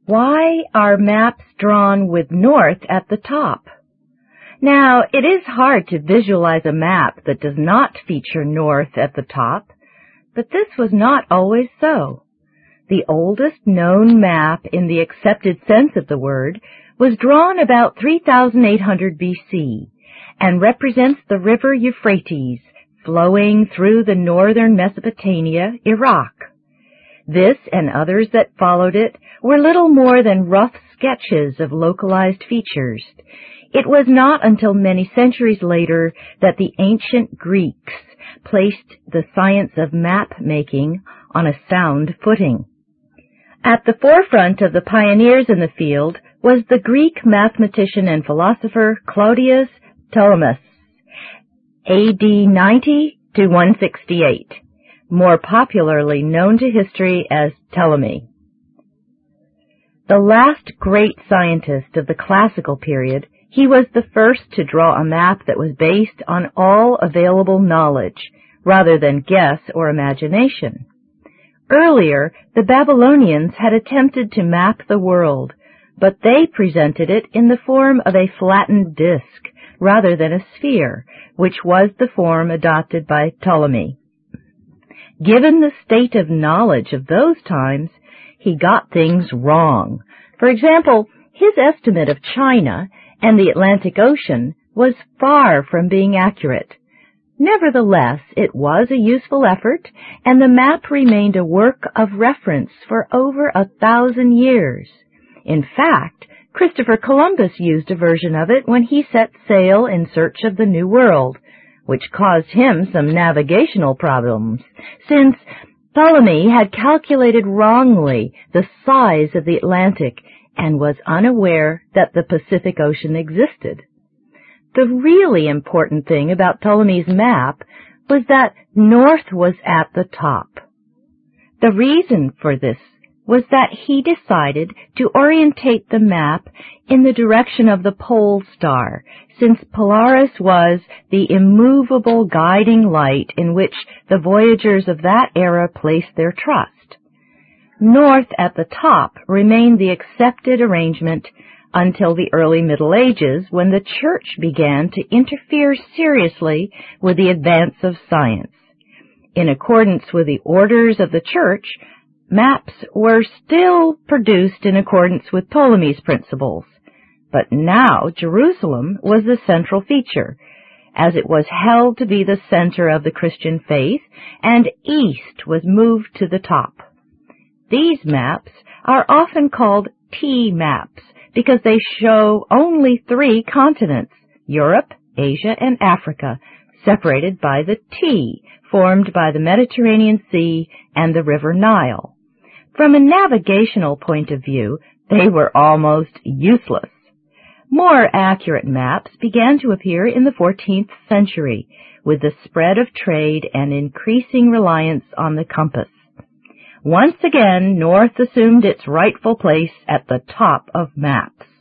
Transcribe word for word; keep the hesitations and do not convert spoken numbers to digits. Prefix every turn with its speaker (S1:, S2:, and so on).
S1: Why are maps drawn with north at the top? Now, it is hard to visualize a map that does not feature north at the top, but this was not always so. The oldest known map in the accepted sense of the word was drawn about three thousand eight hundred B C and represents the river Euphrates flowing through the northern Mesopotamia, Iraq. This and others that followed it were little more than rough sketches of localized features. It was not until many centuries later that the ancient Greeks placed the science of map-making on a sound footing. At the forefront of the pioneers in the field was the Greek mathematician and philosopher Claudius Ptolemy, A D ninety to one sixty-eight, more popularly known to history as Ptolemy. The last great scientist of the classical period, he was the first to draw a map that was based on all available knowledge, rather than guess or imagination. Earlier, the Babylonians had attempted to map the world, but they presented it in the form of a flattened disk, rather than a sphere, which was the form adopted by Ptolemy. Given the state of knowledge of those times, he got things wrong. For example, his estimate of China and the Atlantic Ocean was far from being accurate. Nevertheless, it was a useful effort, and the map remained a work of reference for over a thousand years. In fact, Christopher Columbus used a version of it when he set sail in search of the New World, which caused him some navigational problems, since Ptolemy had calculated wrongly the size of the Atlantic and was unaware that the Pacific Ocean existed. The really important thing about Ptolemy's map was that north was at the top. The reason for this was that he decided to orientate the map in the direction of the pole star, since Polaris was the immovable guiding light in which the voyagers of that era placed their trust. North at the top remained the accepted arrangement until the early Middle Ages, when the Church began to interfere seriously with the advance of science. In accordance with the orders of the Church, maps were still produced in accordance with Ptolemy's principles, but now Jerusalem was the central feature, as it was held to be the center of the Christian faith, and east was moved to the top. These maps are often called T-maps because they show only three continents, Europe, Asia, and Africa, separated by the T, formed by the Mediterranean Sea and the River Nile. From a navigational point of view, they were almost useless. More accurate maps began to appear in the fourteenth century, with the spread of trade and increasing reliance on the compass. Once again, north assumed its rightful place at the top of maps.